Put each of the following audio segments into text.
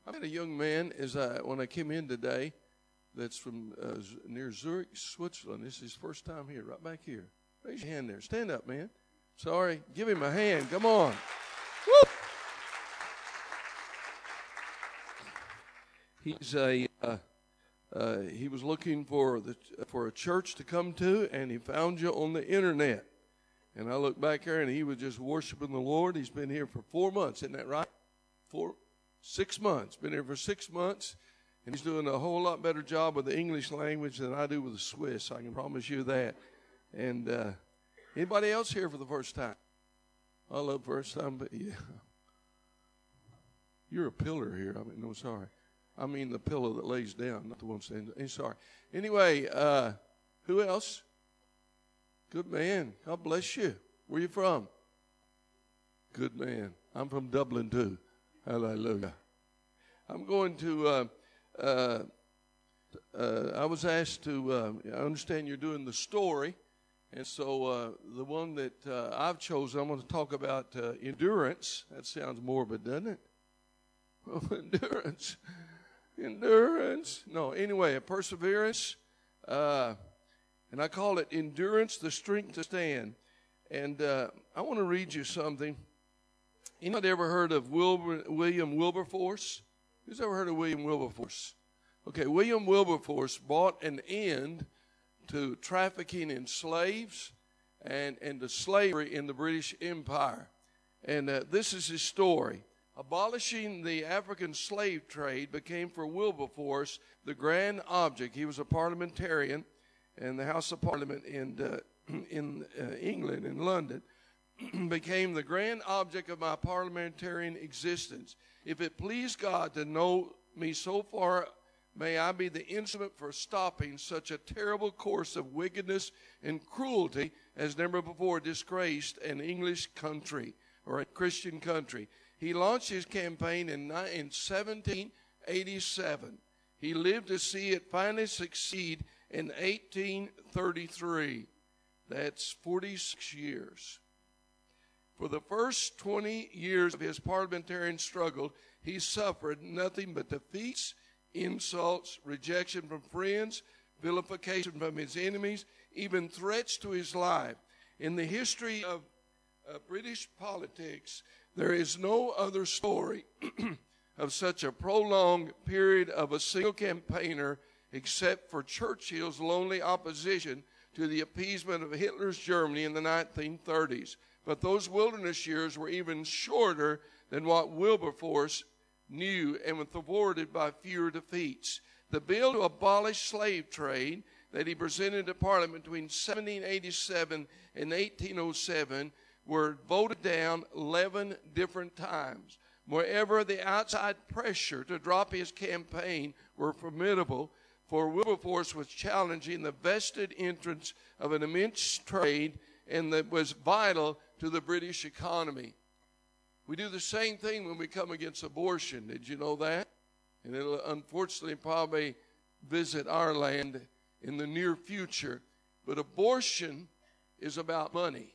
I met a young man when I came in today that's from near Zurich, Switzerland. This is his first time here, right back here. Raise your hand there. Stand up, man. Sorry. Give him a hand. Come on. Woo! He was looking for a church to come to, and he found you on the internet. And I look back there, and he was just worshiping the Lord. He's been here for 4 months. Isn't that right? 6 months. Been here for 6 months. And he's doing a whole lot better job with the English language than I do with the Swiss. I can promise you that. And anybody else here for the first time? I love first time, but yeah. You're a pillar here. No, sorry. I mean the pillow that lays down, not the one standing. Sorry. Anyway, who else? Good man. God bless you. Where you from? Good man. I'm from Dublin too. Hallelujah. I'm going to, I was asked to, I understand you're doing the story. And so the one that I've chosen, I'm going to talk about endurance. That sounds morbid, doesn't it? Oh, endurance. Endurance. No, anyway, a perseverance. And I call it endurance, the strength to stand. And I want to read you something. Anybody ever heard of William Wilberforce? Who's ever heard of William Wilberforce? Okay, William Wilberforce brought an end to trafficking in slaves and to slavery in the British Empire. And this is his story. Abolishing the African slave trade became for Wilberforce the grand object. He was a parliamentarian in the House of Parliament in England, in London. Became the grand object of my parliamentarian existence. If it please God to know me so far, may I be the instrument for stopping such a terrible course of wickedness and cruelty as never before disgraced an English country or a Christian country. He launched his campaign in 1787. He lived to see it finally succeed in 1833. That's 46 years. For the first 20 years of his parliamentarian struggle, he suffered nothing but defeats, insults, rejection from friends, vilification from his enemies, even threats to his life. In the history of British politics, there is no other story of such a prolonged period of a single campaigner except for Churchill's lonely opposition to the appeasement of Hitler's Germany in the 1930s. But those wilderness years were even shorter than what Wilberforce knew and were thwarted by fewer defeats. The bill to abolish slave trade that he presented to Parliament between 1787 and 1807 were voted down 11 different times. Moreover, the outside pressure to drop his campaign were formidable, for Wilberforce was challenging the vested interests of an immense trade and that was vital to the British economy. We do the same thing when we come against abortion. Did you know that? And it'll unfortunately probably visit our land in the near future. But abortion is about money.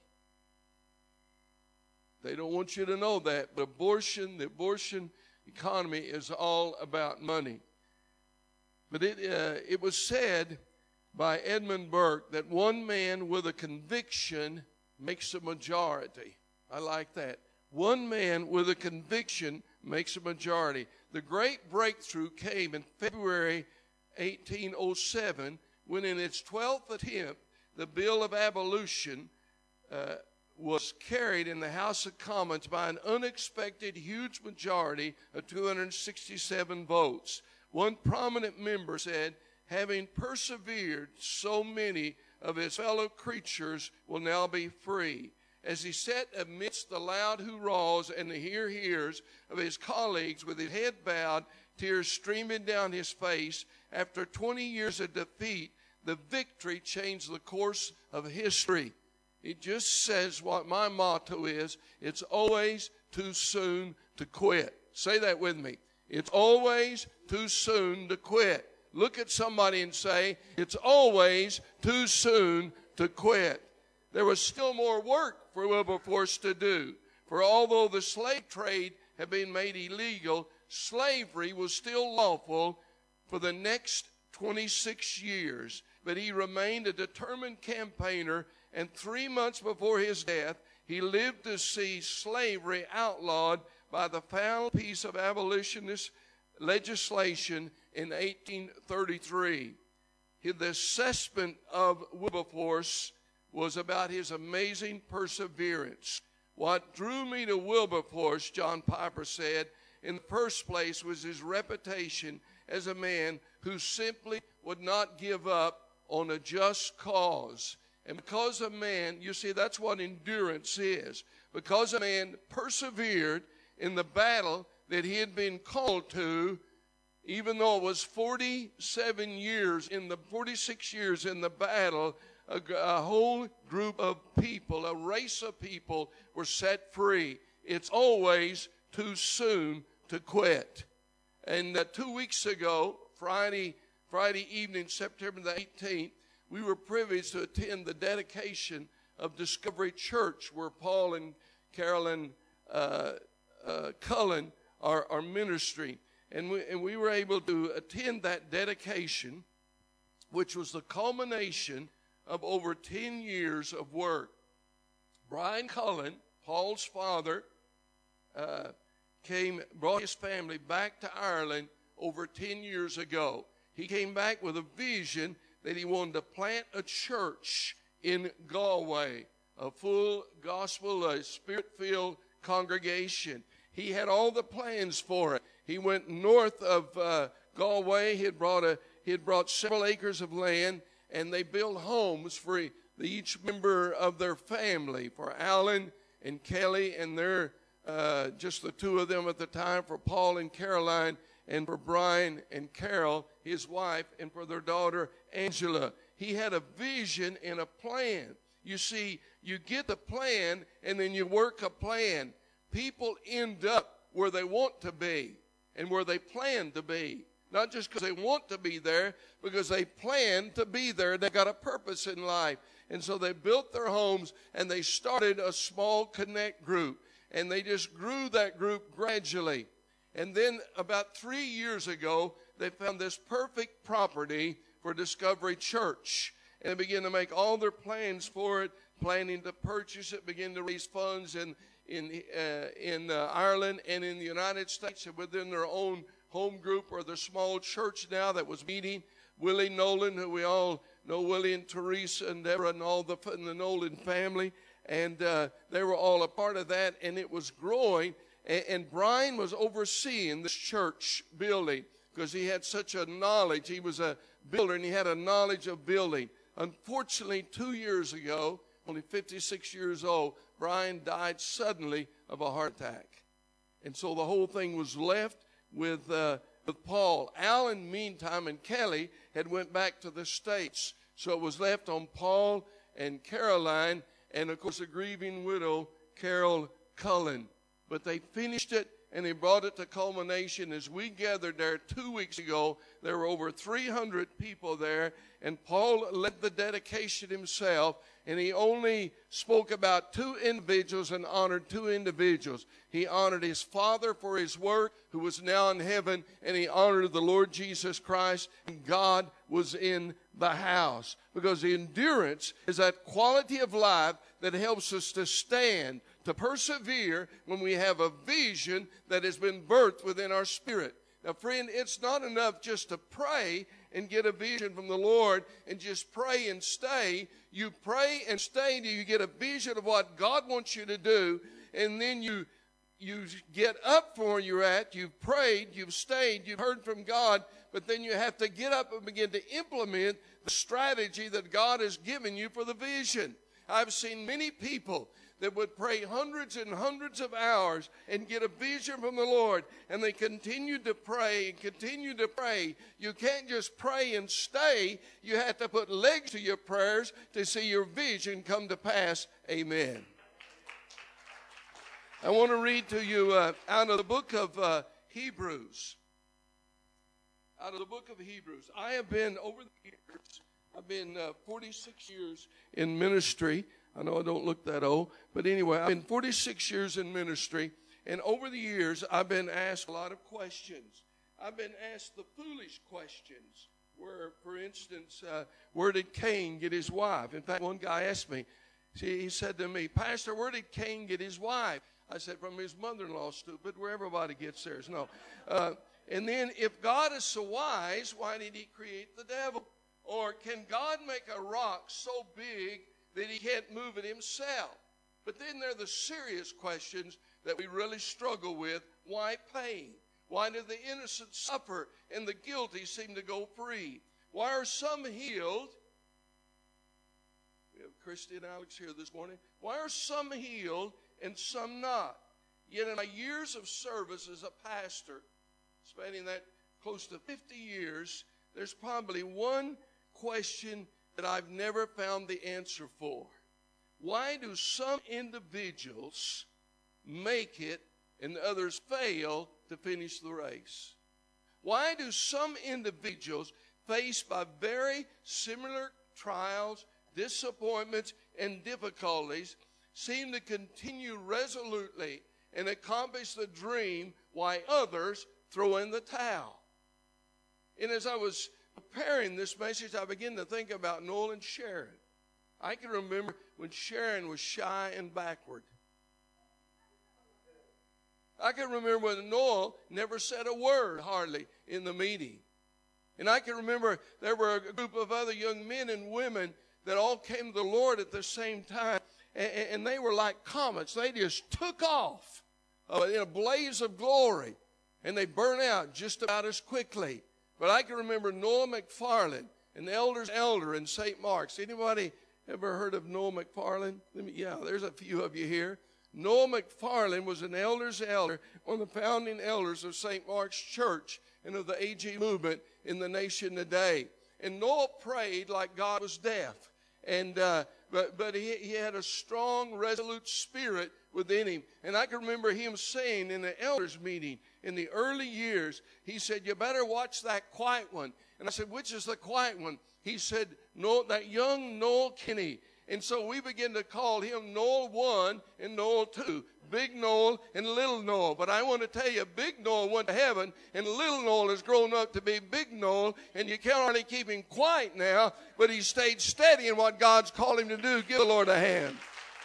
They don't want you to know that, but the abortion economy is all about money. But it was said by Edmund Burke that one man with a conviction makes a majority. I like that. One man with a conviction makes a majority. The great breakthrough came in February 1807 when in its 12th attempt, the Bill of Abolition was carried in the House of Commons by an unexpected huge majority of 267 votes. One prominent member said, having persevered, so many of his fellow creatures will now be free. As he sat amidst the loud hurrahs and the hears of his colleagues with his head bowed, tears streaming down his face, after 20 years of defeat, the victory changed the course of history. It just says what my motto is, it's always too soon to quit. Say that with me. It's always too soon to quit. Look at somebody and say, it's always too soon to quit. There was still more work for Wilberforce to do. For although the slave trade had been made illegal, slavery was still lawful for the next 26 years. But he remained a determined campaigner, and 3 months before his death, he lived to see slavery outlawed by the final piece of abolitionist legislation in 1833. The assessment of Wilberforce was about his amazing perseverance. What drew me to Wilberforce, John Piper said, in the first place was his reputation as a man who simply would not give up on a just cause. And because a man, you see, that's what endurance is. Because a man persevered in the battle that he had been called to, even though it was 46 years in the battle, a whole group of people, a race of people were set free. It's always too soon to quit. And 2 weeks ago, Friday evening, September the 18th, we were privileged to attend the dedication of Discovery Church, where Paul and Carolyn Cullen are ministering. And we were able to attend that dedication, which was the culmination of over 10 years of work. Brian Cullen, Paul's father, brought his family back to Ireland over 10 years ago. He came back with a vision that he wanted to plant a church in Galway, a full gospel, a spirit-filled congregation. He had all the plans for it. He went north of Galway. He had brought several acres of land, and they built homes for each member of their family, for Alan and Kelly, and they're just the two of them at the time, for Paul and Caroline, and for Brian and Carol, his wife, and for their daughter, Angela. He had a vision and a plan. You see, you get the plan, and then you work a plan. People end up where they want to be and where they plan to be. Not just because they want to be there, because they plan to be there. They've got a purpose in life. And so they built their homes, and they started a small connect group. And they just grew that group gradually. And then about 3 years ago, they found this perfect property for Discovery Church. And they began to make all their plans for it, planning to purchase it, begin to raise funds in Ireland and in the United States, and within their own home group or their small church now that was meeting. Willie Nolan, who we all know, Willie and Teresa and Deborah and all the Nolan family, and they were all a part of that, and it was growing. And Brian was overseeing this church building because he had such a knowledge. He was a builder, and he had a knowledge of building. Unfortunately, 2 years ago, only 56 years old, Brian died suddenly of a heart attack. And so the whole thing was left with Paul. Alan, meantime, and Kelly had went back to the States. So it was left on Paul and Caroline, and of course a grieving widow, Carol Cullen. But they finished it, and they brought it to culmination. As we gathered there 2 weeks ago, there were over 300 people there, and Paul led the dedication himself, and he only spoke about 2 individuals and honored 2 individuals. He honored his father for his work, who was now in heaven, and he honored the Lord Jesus Christ, and God was in the house. Because the endurance is that quality of life that helps us to stand, to persevere when we have a vision that has been birthed within our spirit. Now, friend, it's not enough just to pray and get a vision from the Lord and just pray and stay. You pray and stay until you get a vision of what God wants you to do, and then you get up from where you're at. You've prayed, you've stayed, you've heard from God, but then you have to get up and begin to implement the strategy that God has given you for the vision. I've seen many people that would pray hundreds and hundreds of hours and get a vision from the Lord, and they continued to pray and continued to pray. You can't just pray and stay. You have to put legs to your prayers to see your vision come to pass. Amen. I want to read to you out of the book of Hebrews. Out of the book of Hebrews. I have been, over the years, I've been 46 years in ministry. I know I don't look that old, but anyway, I've been 46 years in ministry, And over the years, I've been asked a lot of questions. I've been asked the foolish questions where, for instance, where did Cain get his wife? In fact, one guy asked me, he said to me, Pastor, where did Cain get his wife? I said, from his mother-in-law, stupid, where everybody gets theirs. No. And then, if God is so wise, why did he create the devil? Or can God make a rock so big that he can't move it himself? But then there are the serious questions that we really struggle with. Why pain? Why do the innocent suffer and the guilty seem to go free? Why are some healed? We have Christy and Alex here this morning. Why are some healed and some not? Yet in my years of service as a pastor, spanning that close to 50 years, there's probably one question that I've never found the answer for. Why do some individuals make it and others fail to finish the race? Why do some individuals faced by very similar trials, disappointments, and difficulties seem to continue resolutely and accomplish the dream while others throw in the towel? And as I was preparing this message, I began to think about Noel and Sharon. I can remember when Sharon was shy and backward. I can remember when Noel never said a word hardly in the meeting. And I can remember there were a group of other young men and women that all came to the Lord at the same time. And they were like comets. They just took off in a blaze of glory. And they burned out just about as quickly. But I can remember Noel McFarland, an elder's elder in St. Mark's. Anybody ever heard of Noel McFarland? Yeah, there's a few of you here. Noel McFarland was an elder's elder, one of the founding elders of St. Mark's Church and of the AG movement in the nation today. And Noel prayed like God was deaf. And but he had a strong, resolute spirit within him. And I can remember him saying in the elders meeting in the early years, he said, you better watch that quiet one. And I said, which is the quiet one? He said, no, that young Noel Kinney. And so we began to call him Noel 1 and Noel 2, Big Noel and Little Noel. But I want to tell you, Big Noel went to heaven, and Little Noel has grown up to be Big Noel, and you can't hardly keep him quiet now, but he stayed steady in what God's called him to do. Give the Lord a hand.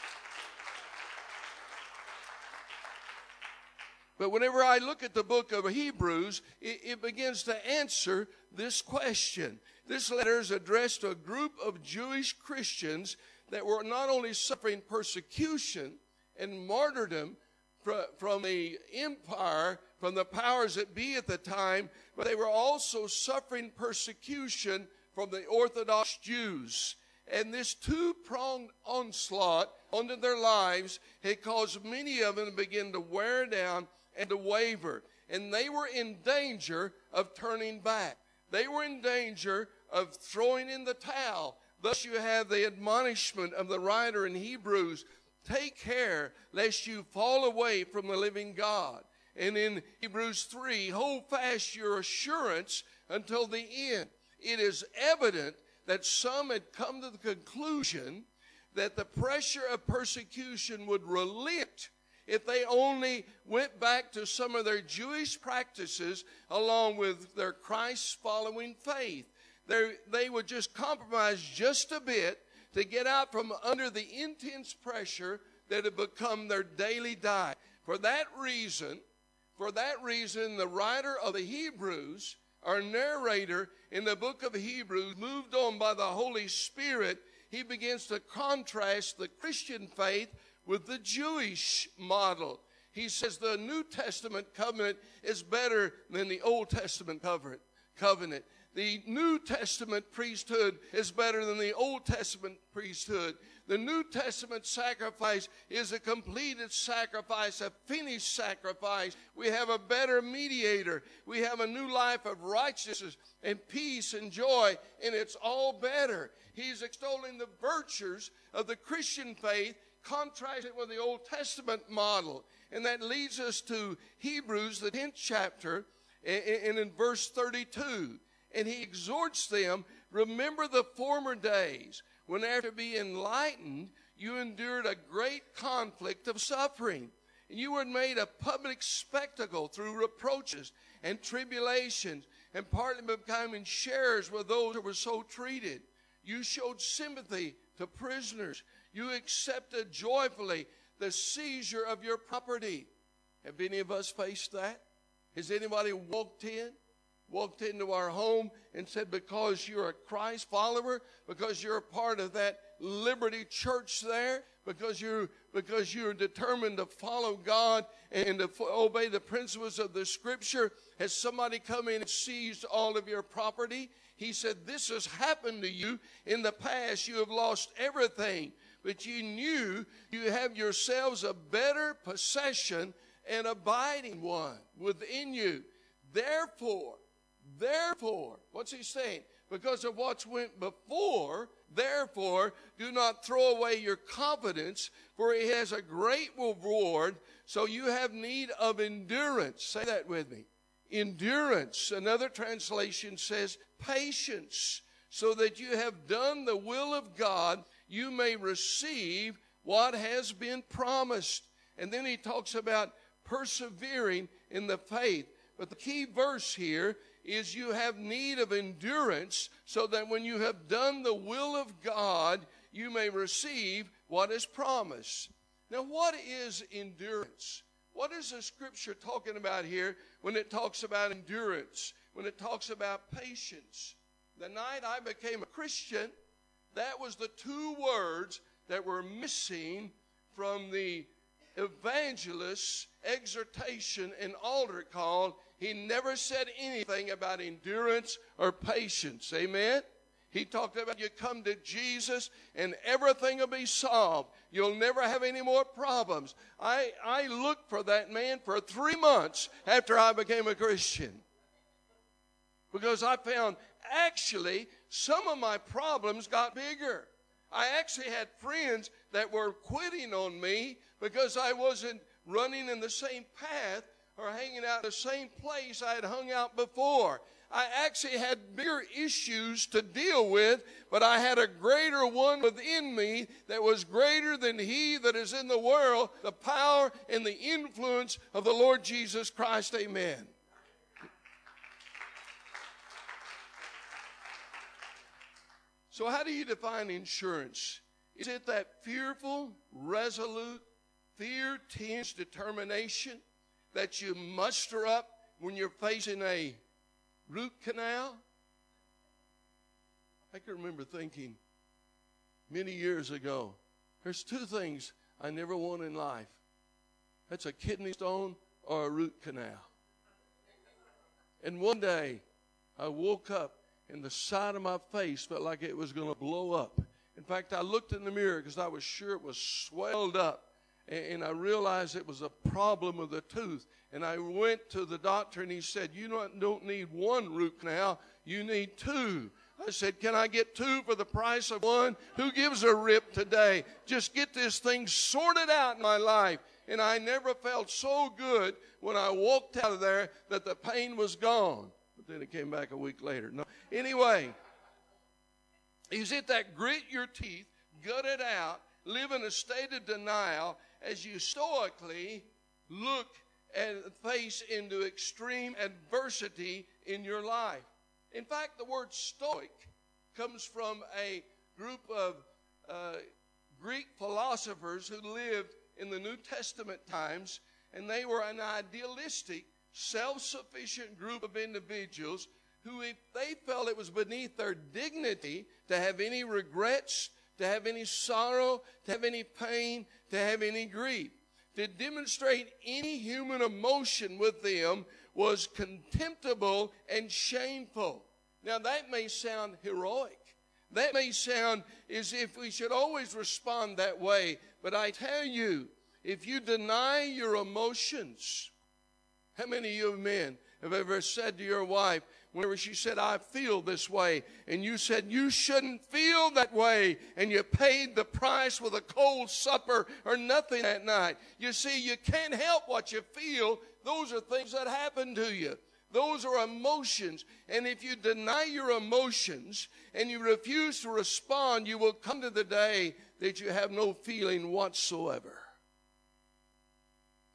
But whenever I look at the book of Hebrews, it begins to answer this question. This letter is addressed to a group of Jewish Christians that were not only suffering persecution and martyrdom from the empire, from the powers that be at the time, but they were also suffering persecution from the Orthodox Jews. And this two-pronged onslaught onto their lives had caused many of them to begin to wear down and to waver. And they were in danger of turning back. They were in danger of throwing in the towel. Thus you have the admonishment of the writer in Hebrews, take care lest you fall away from the living God. And in Hebrews 3, hold fast your assurance until the end. It is evident that some had come to the conclusion that the pressure of persecution would relent if they only went back to some of their Jewish practices along with their Christ-following faith. They would just compromise just a bit to get out from under the intense pressure that had become their daily diet. For that reason, the writer of the Hebrews, our narrator in the book of Hebrews, moved on by the Holy Spirit, he begins to contrast the Christian faith with the Jewish model. He says the New Testament covenant is better than the Old Testament covenant. The New Testament priesthood is better than the Old Testament priesthood. The New Testament sacrifice is a completed sacrifice, a finished sacrifice. We have a better mediator. We have a new life of righteousness and peace and joy, and it's all better. He's extolling the virtues of the Christian faith, contrasted with the Old Testament model. And that leads us to Hebrews, the 10th chapter, and in verse 32. And he exhorts them, remember the former days, when after being enlightened, you endured a great conflict of suffering You were made a public spectacle through reproaches and tribulations, and partly becoming sharers with those who were so treated. You showed sympathy to prisoners. You accepted joyfully the seizure of your property. Have any of us faced that? Has anybody walked into our home and said, because you're a Christ follower, because you're a part of that Liberty Church there, because you're determined to follow God and to obey the principles of the Scripture, has somebody come in and seized all of your property? He said, this has happened to you in the past. You have lost everything, but you knew you have yourselves a better possession, an abiding one within you. Therefore, what's he saying? Because of what's went before, therefore, do not throw away your confidence, for he has a great reward. So you have need of endurance. Say that with me. Endurance. Another translation says patience, so that you have done the will of God, you may receive what has been promised. And then he talks about persevering in the faith. But the key verse here is you have need of endurance, so that when you have done the will of God, you may receive what is promised. Now, what is endurance? What is the Scripture talking about here when it talks about endurance, when it talks about patience? The night I became a Christian, that was the two words that were missing from the evangelist's exhortation and altar call. He never said anything about endurance or patience. Amen? He talked about you come to Jesus and everything will be solved. You'll never have any more problems. I looked for that man for 3 months after I became a Christian, because I found actually some of my problems got bigger. I actually had friends that were quitting on me because I wasn't running in the same path or hanging out in the same place I had hung out before. I actually had bigger issues to deal with, but I had a greater one within me that was greater than he that is in the world, the power and the influence of the Lord Jesus Christ. Amen. So how do you define insurance? Is it that fearful, resolute, fear-tinged determination that you muster up when you're facing a root canal? I can remember thinking many years ago, there's two things I never want in life. That's a kidney stone or a root canal. And one day, I woke up and the side of my face felt like it was going to blow up. In fact, I looked in the mirror because I was sure it was swelled up. And I realized it was a problem with the tooth. And I went to the doctor and he said, you don't need one root canal, you need two. I said, can I get two for the price of one? Who gives a rip today? Just get this thing sorted out in my life. And I never felt so good when I walked out of there that the pain was gone. But then it came back a week later. No. Anyway, is it that grit your teeth, gut it out, live in a state of denial as you stoically look and face into extreme adversity in your life? In fact, the word stoic comes from a group of Greek philosophers who lived in the New Testament times, and they were an idealistic, self-sufficient group of individuals who, if they felt it was beneath their dignity to have any regrets, to have any sorrow, to have any pain, to have any grief, to demonstrate any human emotion with them was contemptible and shameful. Now that may sound heroic. That may sound as if we should always respond that way. But I tell you, if you deny your emotions, how many of you men have ever said to your wife, whenever she said, I feel this way, and you said, you shouldn't feel that way, and you paid the price with a cold supper or nothing that night? You see, you can't help what you feel. Those are things that happen to you. Those are emotions. And if you deny your emotions and you refuse to respond, you will come to the day that you have no feeling whatsoever.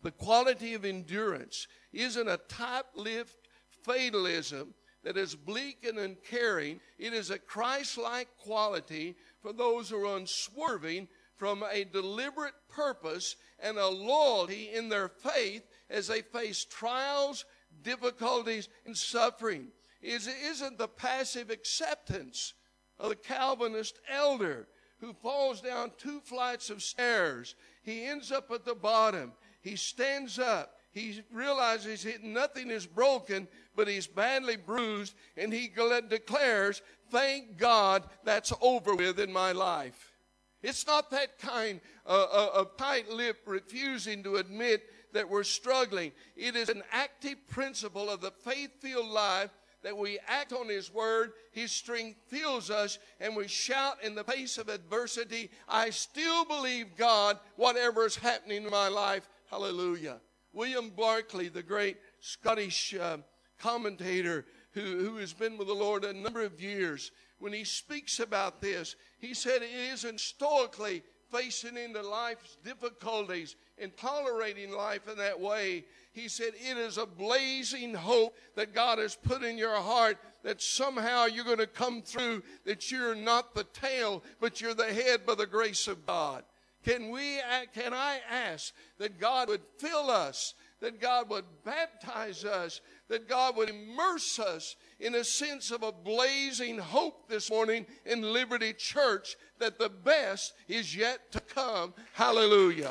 The quality of endurance isn't a tight-lipped fatalism that is bleak and uncaring. It is a Christ-like quality for those who are unswerving from a deliberate purpose and a loyalty in their faith as they face trials, difficulties, and suffering. It isn't the passive acceptance of the Calvinist elder who falls down 2 flights of stairs. He ends up at the bottom. He stands up. He realizes that nothing is broken, but he's badly bruised, and he declares, thank God that's over with in my life. It's not that kind of tight-lipped refusing to admit that we're struggling. It is an active principle of the faith-filled life that we act on His Word. His strength fills us, and we shout in the face of adversity, I still believe God, whatever is happening in my life. Hallelujah. William Barclay, the great Scottish commentator who has been with the Lord a number of years, when he speaks about this, he said it isn't stoically facing into life's difficulties and tolerating life in that way. He said it is a blazing hope that God has put in your heart that somehow you're going to come through, that you're not the tail, but you're the head by the grace of God. Can I ask that God would fill us, that God would baptize us, that God would immerse us in a sense of a blazing hope this morning in Liberty Church, that the best is yet to come. Hallelujah.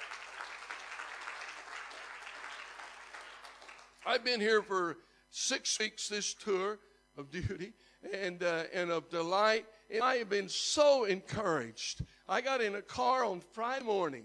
I've been here for 6 weeks, this tour of duty and of delight, and I have been so encouraged. I got in a car on Friday morning.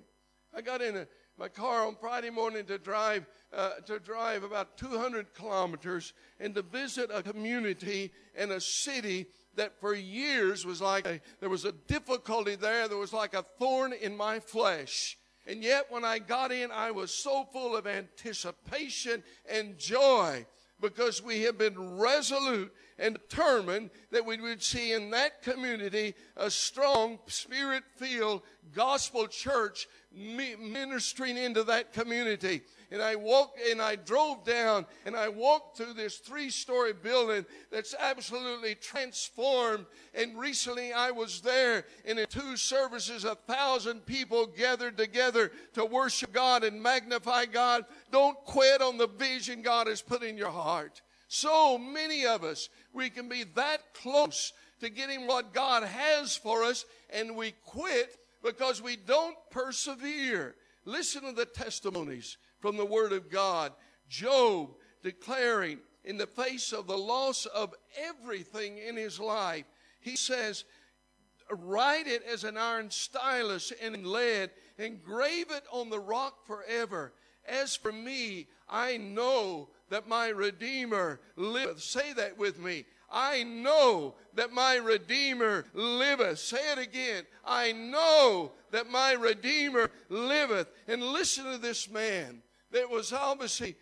My car on Friday morning to drive about 200 kilometers and to visit a community and a city that for years was like there was a difficulty there. There was like a thorn in my flesh. And yet when I got in, I was so full of anticipation and joy, because we have been resolute and determined that we would see in that community a strong, Spirit-filled gospel church ministering into that community. And I drove down and I walked through this 3-story building that's absolutely transformed. And recently I was there, and in 2 services, 1,000 people gathered together to worship God and magnify God. Don't quit on the vision God has put in your heart. So many of us, we can be that close to getting what God has for us, and we quit because we don't persevere. Listen to the testimonies from the Word of God. Job declaring in the face of the loss of everything in his life, he says, write it as an iron stylus and in lead, engrave it on the rock forever. As for me, I know that my Redeemer liveth. Say that with me. I know that my Redeemer liveth. Say it again. I know that my Redeemer liveth. And listen to this man that was obviously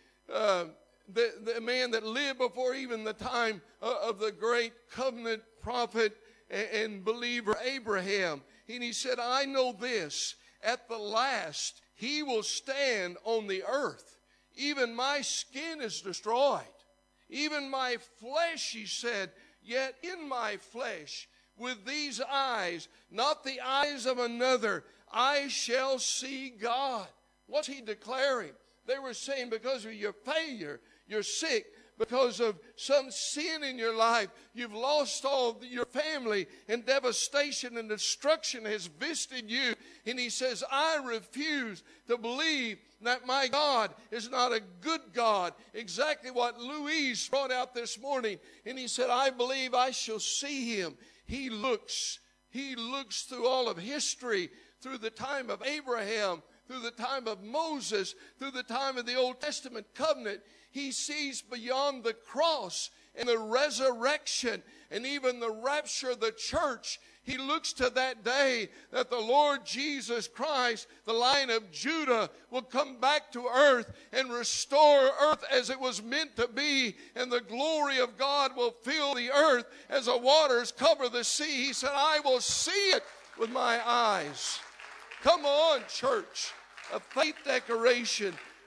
the man that lived before even the time of the great covenant prophet and believer Abraham. And he said, I know this, at the last he will stand on the earth. Even my skin is destroyed. Even my flesh, he said, yet in my flesh, with these eyes, not the eyes of another, I shall see God. What's he declaring? They were saying because of your failure, you're sick. Because of some sin in your life, you've lost all your family, and devastation and destruction has visited you. And he says, I refuse to believe that my God is not a good God. Exactly what Louise brought out this morning. And he said, I believe I shall see him. He looks through all of history, through the time of Abraham, through the time of Moses, through the time of the Old Testament covenant. He sees beyond the cross and the resurrection and even the rapture of the church. He looks to that day that the Lord Jesus Christ, the Lion of Judah, will come back to earth and restore earth as it was meant to be. And the glory of God will fill the earth as the waters cover the sea. He said, I will see it with my eyes. Come on, church. A faith declaration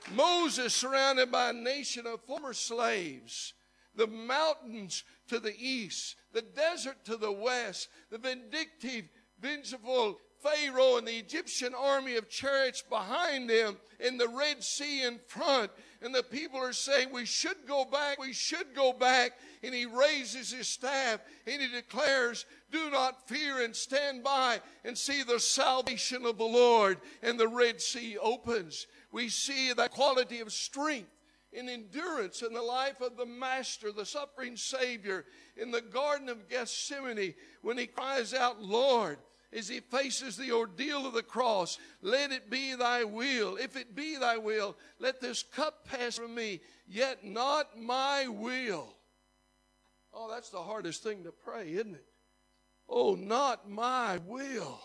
Moses surrounded by a nation of former slaves. The mountains to the east, the desert to the west, the vindictive, vengeful Pharaoh and the Egyptian army of chariots behind them, and the Red Sea in front. And the people are saying, we should go back, we should go back. And he raises his staff and he declares, do not fear, and stand by and see the salvation of the Lord. And the Red Sea opens. We see that quality of strength and endurance in the life of the Master, the suffering Savior, in the Garden of Gethsemane, when he cries out, Lord, as he faces the ordeal of the cross, let it be thy will. If it be thy will, let this cup pass from me, yet not my will. Oh, that's the hardest thing to pray, isn't it? Oh, not my will.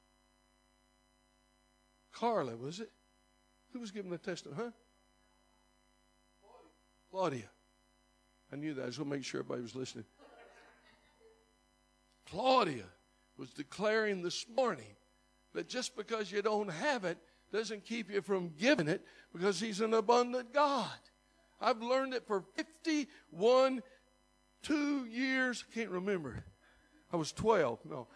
Carla, was it? Who was giving the testimony, huh? Claudia. I knew that. I was going to make sure everybody was listening. Claudia was declaring this morning that just because you don't have it doesn't keep you from giving it, because he's an abundant God. I've learned it for 2 years. I can't remember. I was 12. No.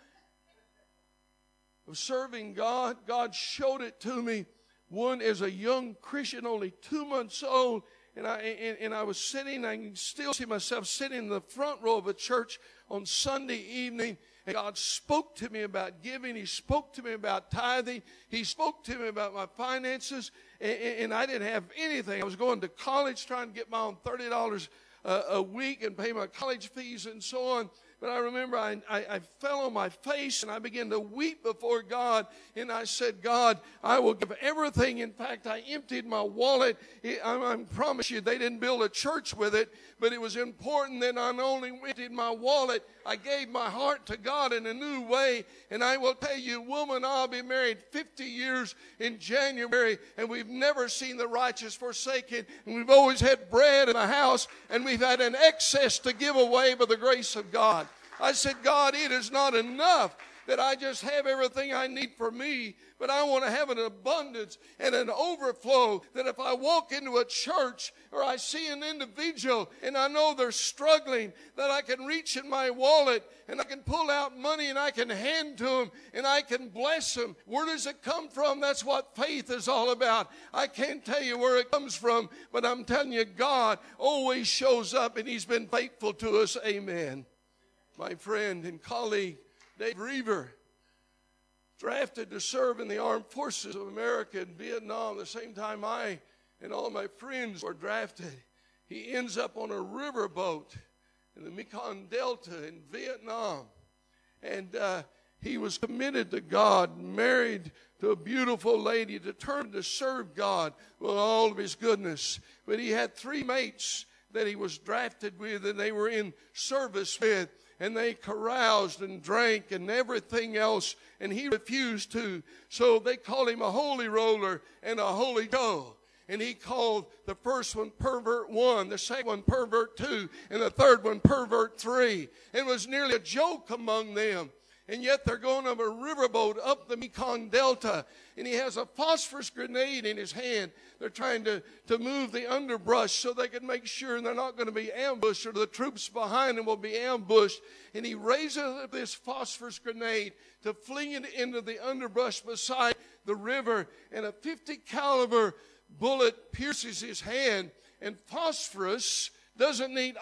Of serving God. God showed it to me. One, as a young Christian, only 2 months old, and I was sitting, I can still see myself sitting in the front row of a church on Sunday evening, and God spoke to me about giving. He spoke to me about tithing. He spoke to me about my finances, and I didn't have anything. I was going to college trying to get my own $30 a week and pay my college fees and so on. But I remember I fell on my face and I began to weep before God. And I said, God, I will give everything. In fact, I emptied my wallet. I promise you, they didn't build a church with it. But it was important that I not only emptied my wallet, I gave my heart to God in a new way. And I will tell you, woman, I'll be married 50 years in January. And we've never seen the righteous forsaken. And we've always had bread in the house. And we've had an excess to give away by the grace of God. I said, God, it is not enough that I just have everything I need for me, but I want to have an abundance and an overflow, that if I walk into a church or I see an individual and I know they're struggling, that I can reach in my wallet and I can pull out money and I can hand to them and I can bless them. Where does it come from? That's what faith is all about. I can't tell you where it comes from, but I'm telling you, God always shows up, and he's been faithful to us. Amen. My friend and colleague, Dave Reaver, drafted to serve in the Armed Forces of America in Vietnam the same time I and all my friends were drafted. He ends up on a riverboat in the Mekong Delta in Vietnam. And he was committed to God, married to a beautiful lady, determined to serve God with all of his goodness. But he had 3 mates that he was drafted with and they were in service with. And they caroused and drank and everything else, and he refused to. So they called him a holy roller and a holy Joe. And he called the first one pervert 1, the second one pervert 2, and the third one pervert 3. It was nearly a joke among them. And yet they're going on a riverboat up the Mekong Delta. And he has a phosphorus grenade in his hand. They're trying to move the underbrush so they can make sure they're not going to be ambushed, or the troops behind them will be ambushed. And he raises up this phosphorus grenade to fling it into the underbrush beside the river. And a .50 caliber bullet pierces his hand. And phosphorus doesn't need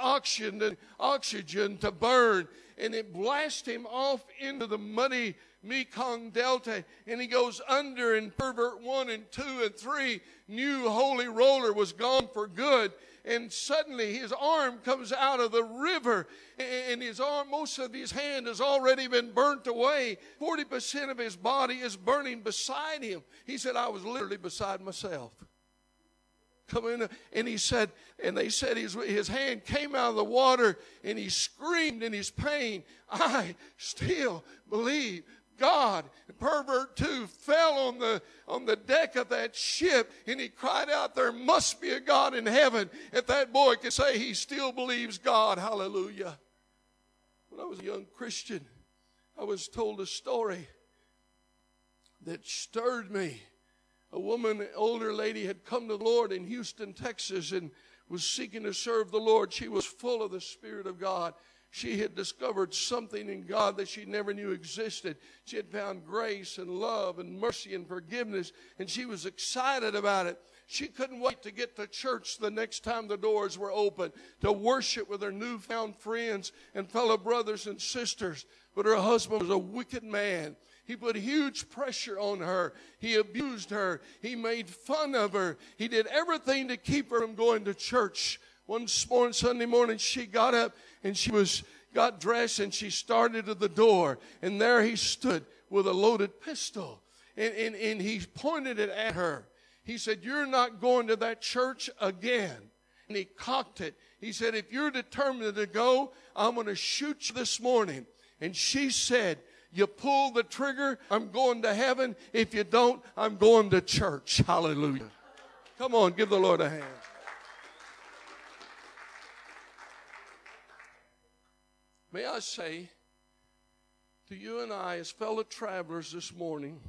oxygen to burn. And it blasts him off into the muddy Mekong Delta, and he goes under, and pervert 1 and 2 and 3 knew holy roller was gone for good. And suddenly his arm comes out of the river, and his arm, most of his hand has already been burnt away. 40% of his body is burning beside him. He said, I was literally beside myself. Come in, and he said, and they said his hand came out of the water, and he screamed in his pain, I still believe God. And pervert 2 fell on the deck of that ship, and he cried out, there must be a God in heaven. If that boy could say he still believes God, hallelujah. When I was a young Christian, I was told a story that stirred me. A woman, an older lady, had come to the Lord in Houston, Texas, and was seeking to serve the Lord. She was full of the Spirit of God. She had discovered something in God that she never knew existed. She had found grace and love and mercy and forgiveness, and she was excited about it. She couldn't wait to get to church the next time the doors were open, to worship with her newfound friends and fellow brothers and sisters. But her husband was a wicked man. He put huge pressure on her. He abused her. He made fun of her. He did everything to keep her from going to church. One Sunday morning, she got up and got dressed and she started to the door. And there he stood with a loaded pistol. And he pointed it at her. He said, "You're not going to that church again." And he cocked it. He said, "If you're determined to go, I'm going to shoot you this morning." And she said, "You pull the trigger, I'm going to heaven. If you don't, I'm going to church." Hallelujah. Come on, give the Lord a hand. May I say to you and I as fellow travelers this morning,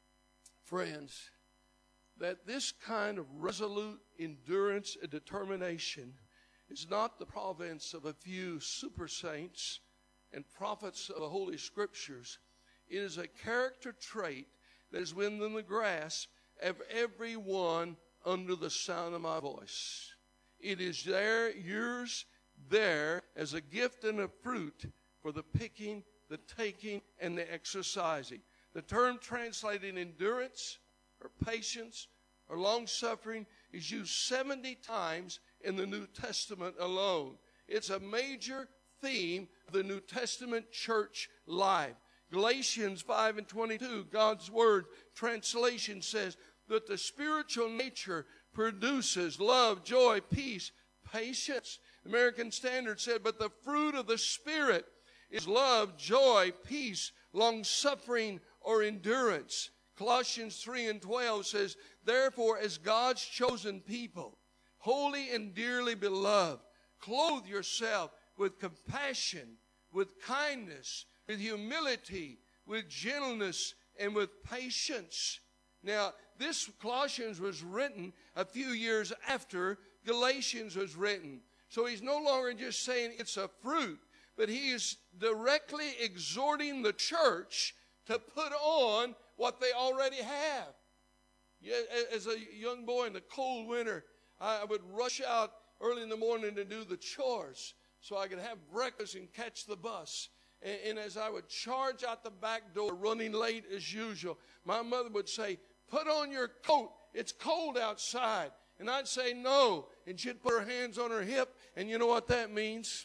friends, that this kind of resolute endurance and determination is not the province of a few super saints and prophets of the Holy Scriptures. It is a character trait that is within the grasp of everyone under the sound of my voice. It is yours there as a gift and a fruit for the picking, the taking, and the exercising. The term translated endurance or patience or long-suffering is used 70 times in the New Testament alone. It's a major theme of the New Testament church life. Galatians 5:22, God's Word translation says that the spiritual nature produces love, joy, peace, patience. American Standard said, but the fruit of the Spirit is love, joy, peace, long-suffering, or endurance. Colossians 3:12 says, therefore, as God's chosen people, holy and dearly beloved, clothe yourself with compassion, with kindness, with humility, with gentleness, and with patience. Now, this Colossians was written a few years after Galatians was written. So he's no longer just saying it's a fruit, but he is directly exhorting the church to put on what they already have. Yeah, as a young boy in the cold winter, I would rush out early in the morning to do the chores so I could have breakfast and catch the bus. And as I would charge out the back door, running late as usual, my mother would say, put on your coat. It's cold outside. And I'd say no. And she'd put her hands on her hip. And you know what that means?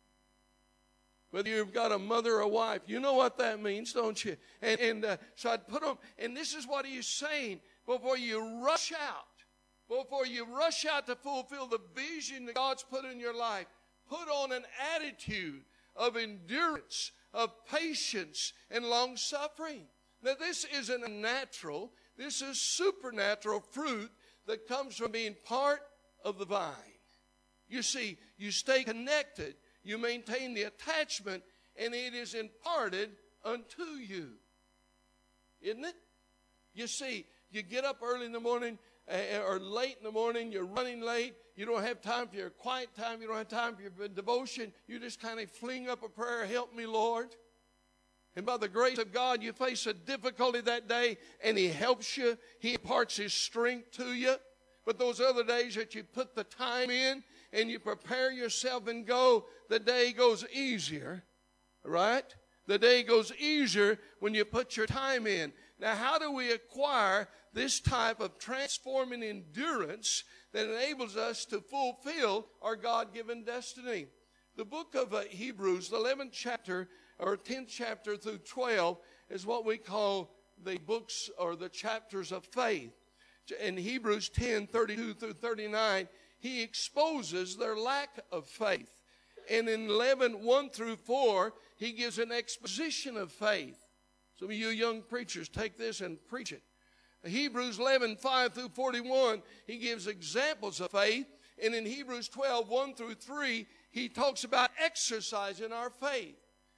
Whether you've got a mother or a wife, you know what that means, don't you? So I'd put on, and this is what he's saying. Before you rush out to fulfill the vision that God's put in your life, put on an attitude of endurance, of patience, and long-suffering. Now, this isn't a natural, this is supernatural fruit that comes from being part of the vine. You see, you stay connected, you maintain the attachment, and it is imparted unto you. Isn't it? You see, you get up early in the morning or late in the morning, you're running late, you don't have time for your quiet time, you don't have time for your devotion, you just kind of fling up a prayer, help me, Lord. And by the grace of God, you face a difficulty that day, and He helps you. He imparts His strength to you. But those other days that you put the time in and you prepare yourself and go, the day goes easier, right? The day goes easier when you put your time in. Now, how do we acquire this type of transforming endurance that enables us to fulfill our God-given destiny? The book of Hebrews, the 11th chapter, or 10th chapter through 12, is what we call the books or the chapters of faith. In Hebrews 10, 32 through 39, he exposes their lack of faith. And in 11, 1 through 4, he gives an exposition of faith. Some of you young preachers, take this and preach it. Hebrews 11, 5 through 41, he gives examples of faith. And in Hebrews 12, 1 through 3, he talks about exercising our faith.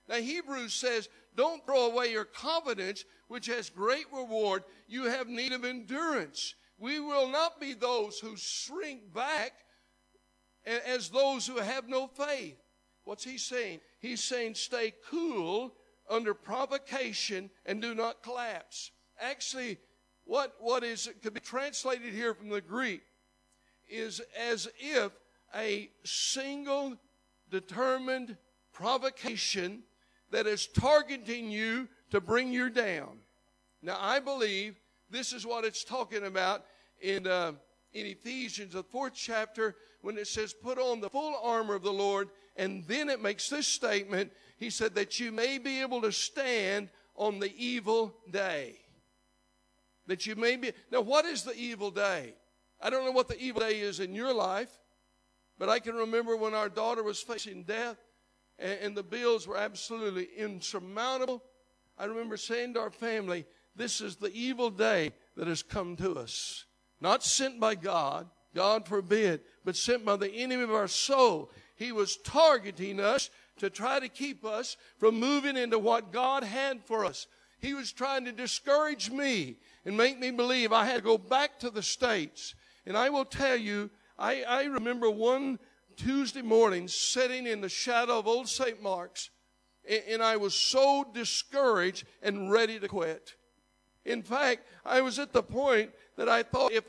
Now, Hebrews says, don't throw away your confidence, which has great reward. You have need of endurance. We will not be those who shrink back as those who have no faith. What's he saying? He's saying stay cool under provocation and do not collapse. Actually, what could be translated here from the Greek is as if a single determined provocation that is targeting you to bring you down. Now, I believe this is what it's talking about in Ephesians, the 4th chapter, when it says, put on the full armor of the Lord, and then it makes this statement. He said that you may be able to stand on the evil day. That you may be. Now, what is the evil day? I don't know what the evil day is in your life, but I can remember when our daughter was facing death, and the bills were absolutely insurmountable. I remember saying to our family, this is the evil day that has come to us. Not sent by God, God forbid, but sent by the enemy of our soul. He was targeting us to try to keep us from moving into what God had for us. He was trying to discourage me and make me believe I had to go back to the States. And I will tell you, I remember one Tuesday morning sitting in the shadow of Old St. Mark's, and I was so discouraged and ready to quit. In fact, I was at the point that I thought if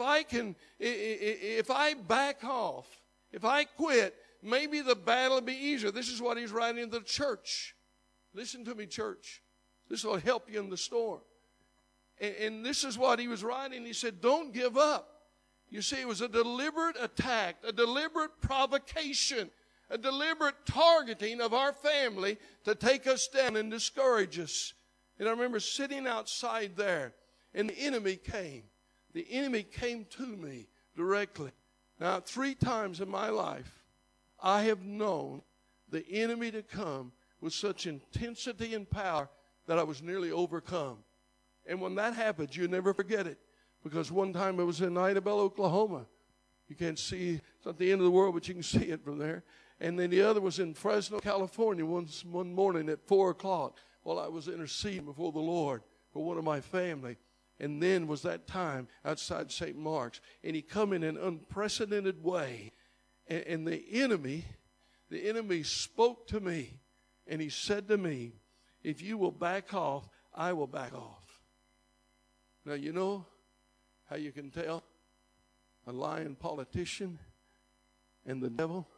I back off, if I quit, maybe the battle will be easier. This is what he's writing to the church. Listen to me, church. This will help you in the storm. And this is what he was writing. He said, don't give up. You see, it was a deliberate attack, a deliberate provocation, a deliberate targeting of our family to take us down and discourage us. And I remember sitting outside there, and the enemy came. The enemy came to me directly. Now, 3 times in my life, I have known the enemy to come with such intensity and power that I was nearly overcome. And when that happens, you never forget it. Because one time it was in Idabel, Oklahoma. You can't see, it's not the end of the world, but you can see it from there. And then the other was in Fresno, California, one morning at 4 o'clock while I was interceding before the Lord for one of my family. And then was that time outside St. Mark's. And he come in an unprecedented way. And the enemy spoke to me. And he said to me, if you will back off, I will back off. Now, you know how you can tell a lying politician and the devil?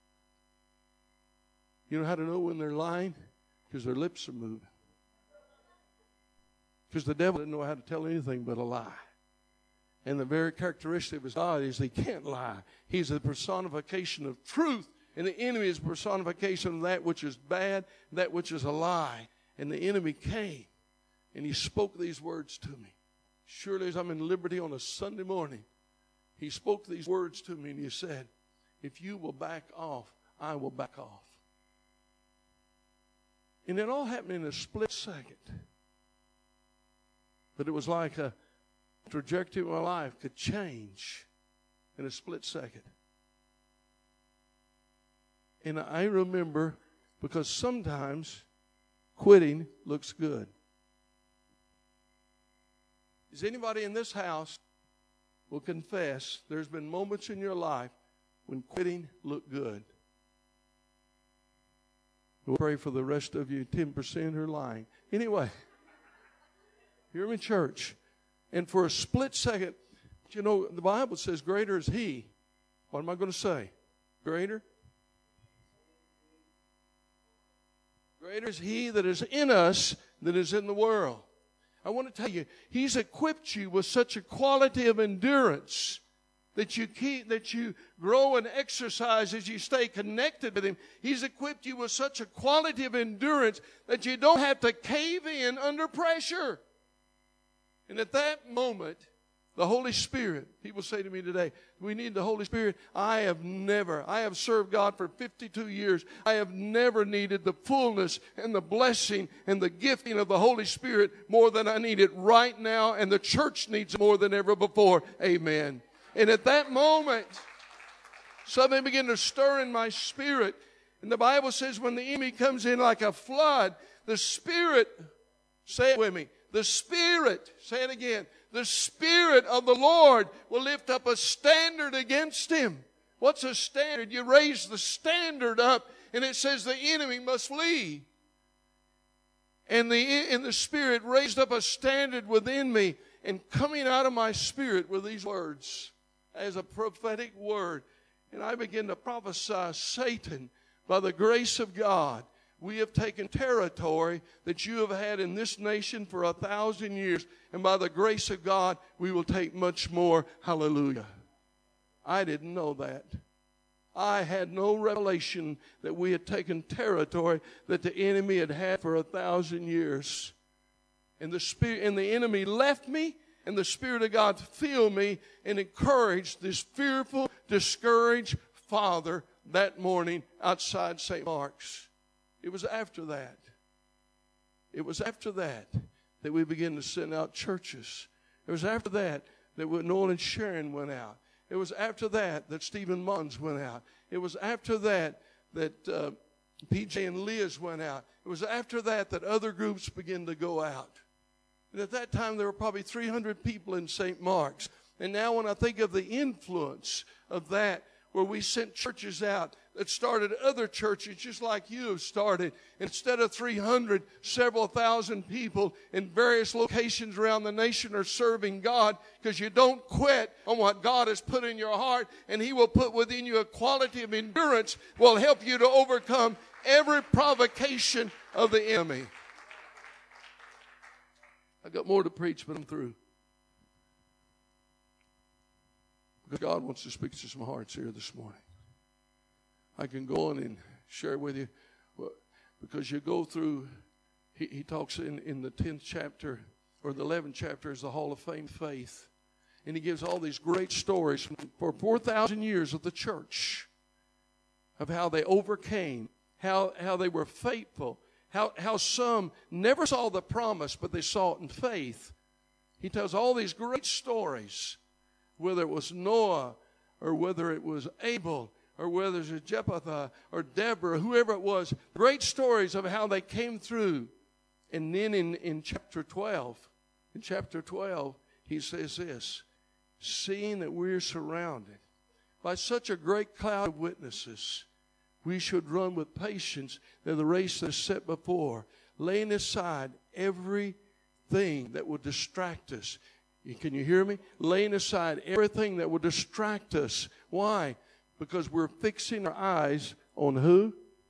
You know how to know when they're lying? Because their lips are moving. Because the devil doesn't know how to tell anything but a lie. And the very characteristic of his God is he can't lie. He's a personification of truth. And the enemy is a personification of that which is bad, that which is a lie. And the enemy came and he spoke these words to me. Surely as I'm in liberty on a Sunday morning, he spoke these words to me and he said, if you will back off, I will back off. And it all happened in a split second. But it was like a trajectory of my life could change in a split second. And I remember, because sometimes quitting looks good. Is anybody in this house will confess there's been moments in your life when quitting looked good? We'll pray for the rest of you, 10% are lying. Anyway, hear me, church. And for a split second, you know, the Bible says greater is he. What am I going to say? Greater? Greater is he that is in us than is in the world. I want to tell you, he's equipped you with such a quality of endurance that you grow and exercise as you stay connected with him. He's equipped you with such a quality of endurance that you don't have to cave in under pressure. And at that moment, the Holy Spirit, people say to me today, we need the Holy Spirit. I have served God for 52 years. I have never needed the fullness and the blessing and the gifting of the Holy Spirit more than I need it right now, and the church needs it more than ever before. Amen. And at that moment, something began to stir in my spirit. And the Bible says when the enemy comes in like a flood, the Spirit, say it with me, the Spirit, say it again, the Spirit of the Lord will lift up a standard against him. What's a standard? You raise the standard up, and it says the enemy must flee. And the Spirit raised up a standard within me, and coming out of my spirit were these words as a prophetic word. And I began to prophesy, Satan, by the grace of God, we have taken territory that you have had in this nation for 1,000 years. And by the grace of God, we will take much more. Hallelujah. I didn't know that. I had no revelation that we had taken territory that the enemy had had for 1,000 years. And the enemy left me, and the Spirit of God filled me and encouraged this fearful, discouraged father that morning outside St. Mark's. It was after that. It was after that that we began to send out churches. It was after that Noel and Sharon went out. It was after that Stephen Mons went out. It was after that PJ and Liz went out. It was after that other groups began to go out. And at that time, there were probably 300 people in St. Mark's. And now when I think of the influence of that, where we sent churches out that started other churches just like you have started. Instead of 300, several thousand people in various locations around the nation are serving God, because you don't quit on what God has put in your heart, and He will put within you a quality of endurance will help you to overcome every provocation of the enemy. I got more to preach, but I'm through. Because God wants to speak to some hearts here this morning. I can go on and share with you, because you go through, he talks in the 10th chapter, or the 11th chapter is the Hall of Fame faith. And he gives all these great stories for 4,000 years of the church, of how they overcame, how they were faithful, how some never saw the promise, but they saw it in faith. He tells all these great stories, whether it was Noah, or whether it was Abel, or whether it was Jephthah, or Deborah, whoever it was, great stories of how they came through. And then in chapter 12, he says this, seeing that we're surrounded by such a great cloud of witnesses, we should run with patience the race that is set before, laying aside everything that will distract us. Can you hear me? Laying aside everything that will distract us. Why? Because we're fixing our eyes on who?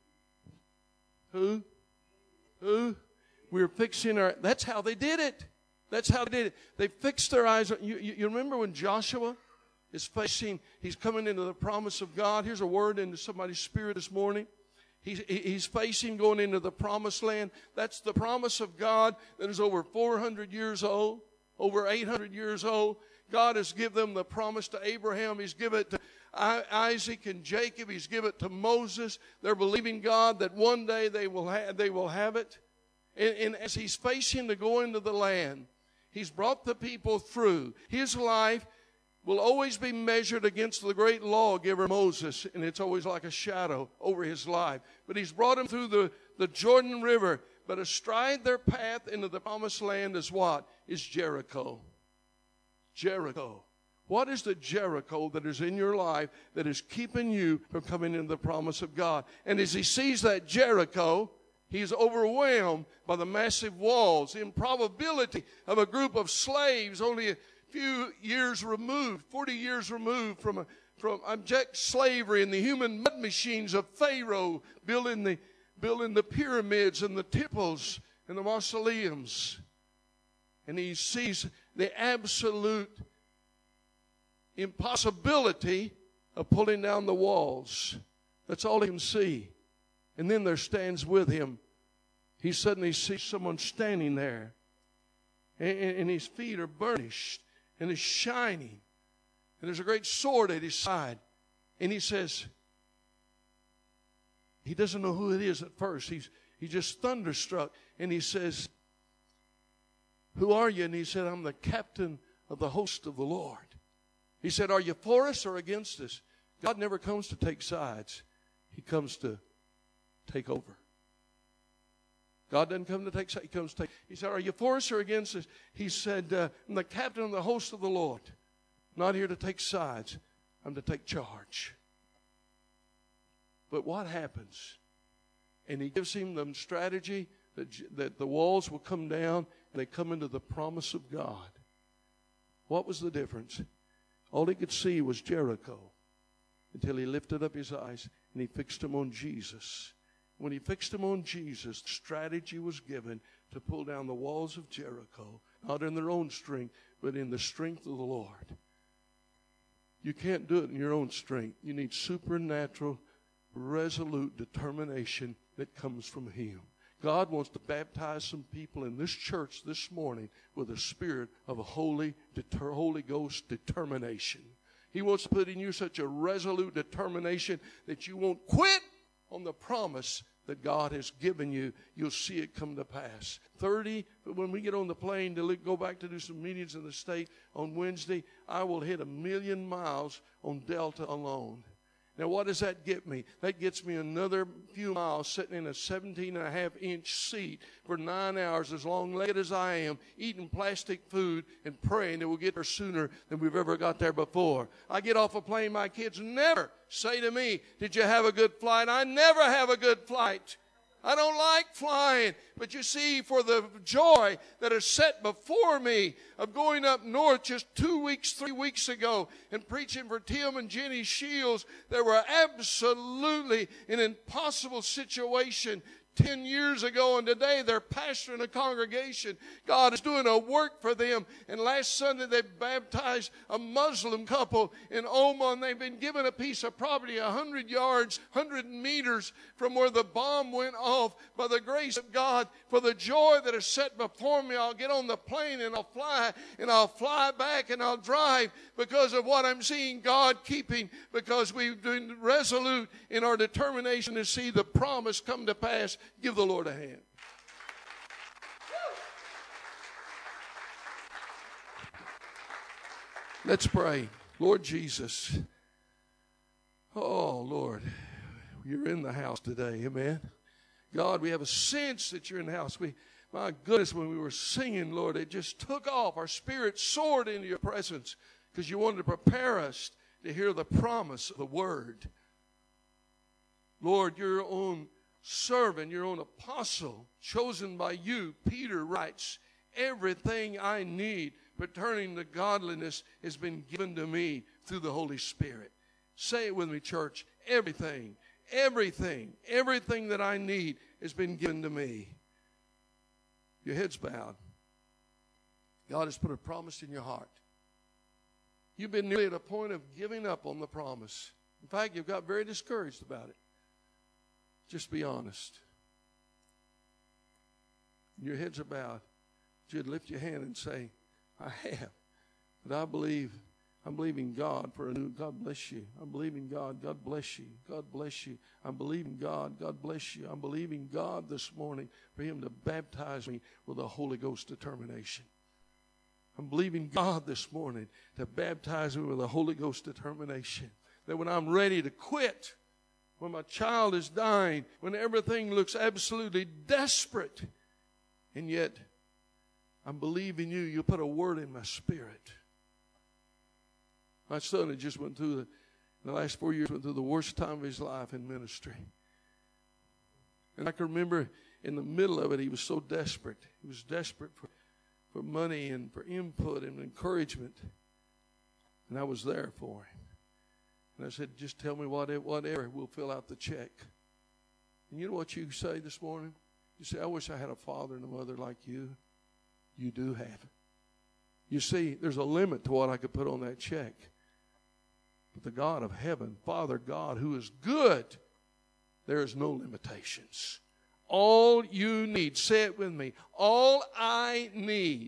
Who? We're fixing our... That's how they did it. That's how they did it. They fixed their eyes on... You remember when Joshua is facing... He's coming into the promise of God. Here's a word into somebody's spirit this morning. He's facing going into the promised land. That's the promise of God that is over 400 years old. Over 800 years old. God has given them the promise to Abraham. He's given it to Isaac and Jacob. He's given it to Moses. They're believing God that one day they will have it. And as he's facing to go into the land, he's brought the people through. His life will always be measured against the great lawgiver Moses, and it's always like a shadow over his life. But he's brought them through the Jordan River. But astride their path into the promised land is what? Is Jericho. Jericho. What is the Jericho that is in your life that is keeping you from coming into the promise of God? And as he sees that Jericho, he's overwhelmed by the massive walls, the improbability of a group of slaves only a few years removed, 40 years removed from abject slavery and the human mud machines of Pharaoh building the pyramids and the temples and the mausoleums. And he sees the absolute impossibility of pulling down the walls. That's all he can see. And then there stands with him, he suddenly sees someone standing there. And his feet are burnished and is shining. And there's a great sword at his side. And he says, he doesn't know who it is at first. He's just thunderstruck. And he says, who are you? And he said, I'm the captain of the host of the Lord. He said, are you for us or against us? God never comes to take sides. He comes to take over. God doesn't come to take sides. He comes to take. He said, are you for us or against us? He said, I'm the captain of the host of the Lord. Not here to take sides. I'm to take charge. But what happens? And he gives him the strategy that the walls will come down and they come into the promise of God. What was the difference? All he could see was Jericho until he lifted up his eyes and he fixed them on Jesus. When he fixed them on Jesus, strategy was given to pull down the walls of Jericho, not in their own strength, but in the strength of the Lord. You can't do it in your own strength. You need supernatural, resolute determination that comes from Him. God wants to baptize some people in this church this morning with a spirit of a Holy Ghost determination. He wants to put in you such a resolute determination that you won't quit on the promise that God has given you. You'll see it come to pass. When we get on the plane to go back to do some meetings in the state on Wednesday, I will hit 1,000,000 miles on Delta alone. Now, what does that get me? That gets me another few miles sitting in a 17.5-inch seat for 9 hours, as long-legged as I am, eating plastic food and praying that we'll get there sooner than we've ever got there before. I get off a plane, my kids never say to me, did you have a good flight? I never have a good flight. I don't like flying. But you see, for the joy that is set before me of going up north just 3 weeks ago and preaching for Tim and Jenny Shields, they were absolutely an impossible situation 10 years ago, and today they're pastoring a congregation. God is doing a work for them. And last Sunday they baptized a Muslim couple in Oman. They've been given a piece of property 100 yards, 100 meters from where the bomb went off. By the grace of God, for the joy that is set before me, I'll get on the plane and I'll fly back and I'll drive because of what I'm seeing God keeping, because we've been resolute in our determination to see the promise come to pass. Give the Lord a hand. Let's pray. Lord Jesus. Oh, Lord, you're in the house today. Amen. God, we have a sense that you're in the house. My goodness, when we were singing, Lord, it just took off. Our spirit soared into your presence because you wanted to prepare us to hear the promise of the word. Lord, your own servant, your own apostle, chosen by you, Peter writes, everything I need pertaining to godliness has been given to me through the Holy Spirit. Say it with me, church. Everything that I need has been given to me. Your head's bowed. God has put a promise in your heart. You've been nearly at a point of giving up on the promise. In fact, you've got very discouraged about it. Just be honest. Your heads are bowed. You'd lift your hand and say, I have. But I believe, I'm believing God for a new, God bless you. I'm believing God, God bless you. God bless you. I'm believing God, God bless you. I'm believing God this morning for Him to baptize me with a Holy Ghost determination. I'm believing God this morning to baptize me with a Holy Ghost determination. That when I'm ready to quit, when my child is dying, when everything looks absolutely desperate, and yet I'm believing you, you put a word in my spirit. My son had just went through, in the last 4 years, went through the worst time of his life in ministry. And I can remember in the middle of it, he was so desperate. He was desperate for money and for input and encouragement. And I was there for him. And I said, just tell me whatever, we'll fill out the check. And you know what you say this morning? You say, I wish I had a father and a mother like you. You do have it. You see, there's a limit to what I could put on that check. But the God of heaven, Father God, who is good, there is no limitations. All you need, say it with me, all I need,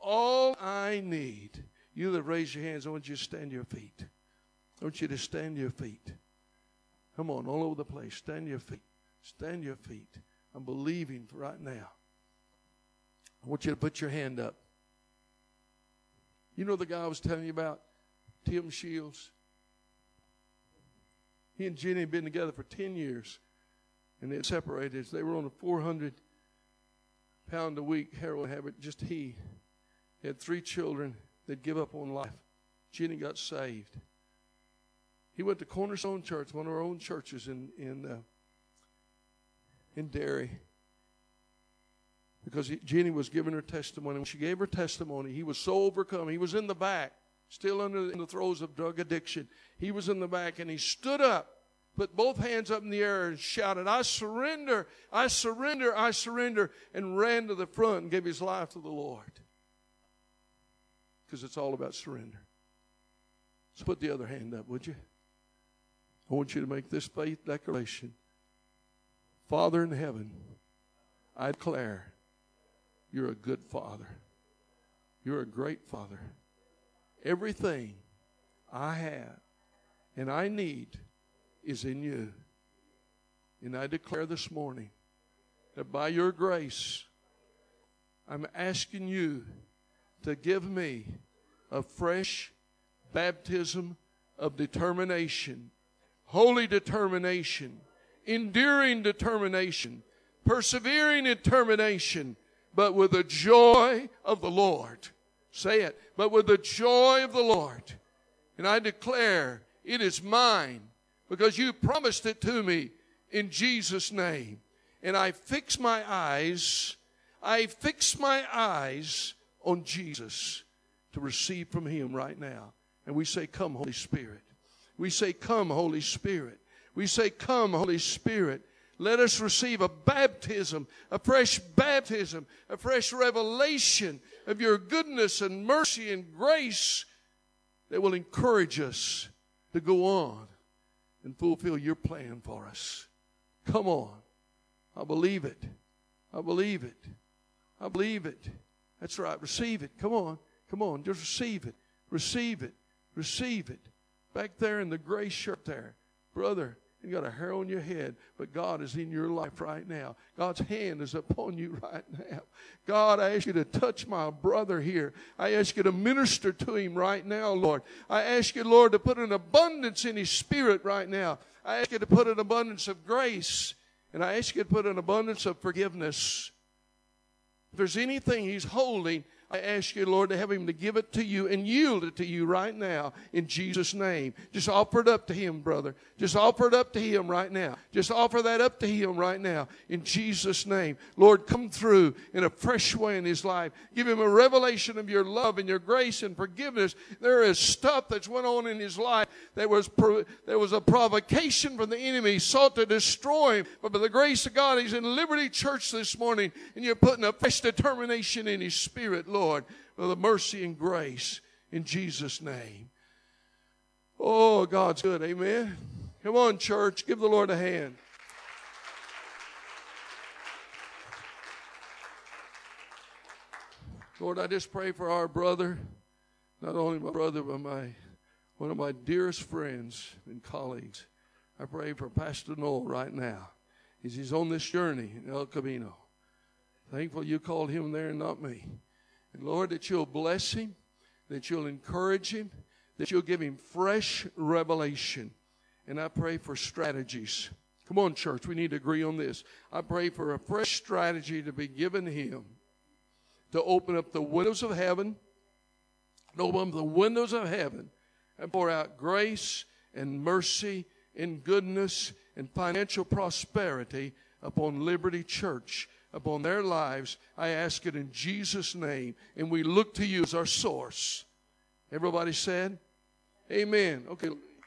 you that raise your hands, I want you to stand to your feet. I want you to stand to your feet. Come on, all over the place. Stand to your feet. Stand to your feet. I'm believing for right now. I want you to put your hand up. You know the guy I was telling you about? Tim Shields. He and Jenny had been together for 10 years. And they separated. They were on a 400-pound-a-week heroin habit. Just he had 3 children. They'd give up on life. Jenny got saved. He went to Cornerstone Church, one of our own churches in Derry, because Jenny was giving her testimony. When she gave her testimony, he was so overcome. He was in the back, still in the throes of drug addiction. He was in the back, and he stood up, put both hands up in the air, and shouted, "I surrender, I surrender, I surrender," and ran to the front and gave his life to the Lord. Because it's all about surrender. So put the other hand up, would you? I want you to make this faith declaration. Father in heaven, I declare you're a good Father. You're a great Father. Everything I have and I need is in you. And I declare this morning that by your grace, I'm asking you to give me a fresh baptism of determination, holy determination, enduring determination, persevering determination, but with the joy of the Lord. Say it. But with the joy of the Lord. And I declare it is mine because you promised it to me in Jesus' name. And I fix my eyes on Jesus to receive from him right now. And we say, come, Holy Spirit. We say, come, Holy Spirit. We say, come, Holy Spirit. Let us receive a baptism, a fresh revelation of your goodness and mercy and grace that will encourage us to go on and fulfill your plan for us. Come on. I believe it. I believe it. I believe it. That's right. Receive it. Come on. Come on. Just receive it. Receive it. Receive it. Back there in the gray shirt there. Brother, you got a hair on your head, but God is in your life right now. God's hand is upon you right now. God, I ask you to touch my brother here. I ask you to minister to him right now, Lord. I ask you, Lord, to put an abundance in his spirit right now. I ask you to put an abundance of grace, and I ask you to put an abundance of forgiveness. If there's anything he's holding, I ask you, Lord, to have him to give it to you and yield it to you right now in Jesus' name. Just offer it up to him, brother. Just offer it up to him right now. Just offer that up to him right now in Jesus' name. Lord, come through in a fresh way in his life. Give him a revelation of your love and your grace and forgiveness. There is stuff that's went on in his life that was a provocation from the enemy. He sought to destroy him. But by the grace of God, he's in Liberty Church this morning, and you're putting a fresh determination in his spirit, Lord, for the mercy and grace in Jesus' name. Oh, God's good. Amen. Come on, church. Give the Lord a hand. Lord, I just pray for our brother, not only my brother, but one of my dearest friends and colleagues. I pray for Pastor Noel right now as he's on this journey in El Camino. Thankful you called him there and not me. And Lord, that you'll bless him, that you'll encourage him, that you'll give him fresh revelation. And I pray for strategies. Come on, church, we need to agree on this. I pray for a fresh strategy to be given him to open up the windows of heaven, and pour out grace and mercy and goodness and financial prosperity upon Liberty Church, upon their lives. I ask it in Jesus' name, and we look to you as our source. Everybody said, amen. Okay.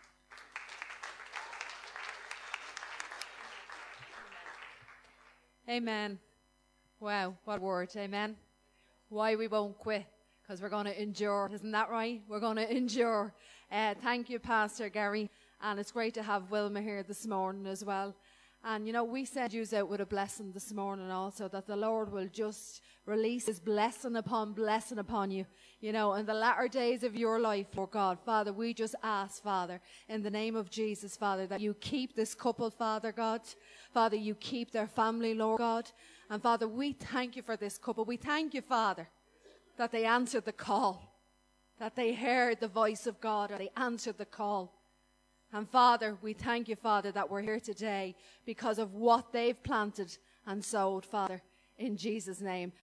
Amen. Wow, what a word. Amen. Why we won't quit? Because we're going to endure. Isn't that right? We're going to endure. Thank you, Pastor Gary. And it's great to have Wilma here this morning as well. And, you know, we send you out with a blessing this morning also, that the Lord will just release his blessing upon you, you know, in the latter days of your life, Lord God. Father, we just ask, Father, in the name of Jesus, Father, that you keep this couple, Father God. Father, you keep their family, Lord God. And, Father, we thank you for this couple. We thank you, Father, that they answered the call, that they heard the voice of God and they answered the call. And Father, we thank you, Father, that we're here today because of what they've planted and sowed, Father, in Jesus' name.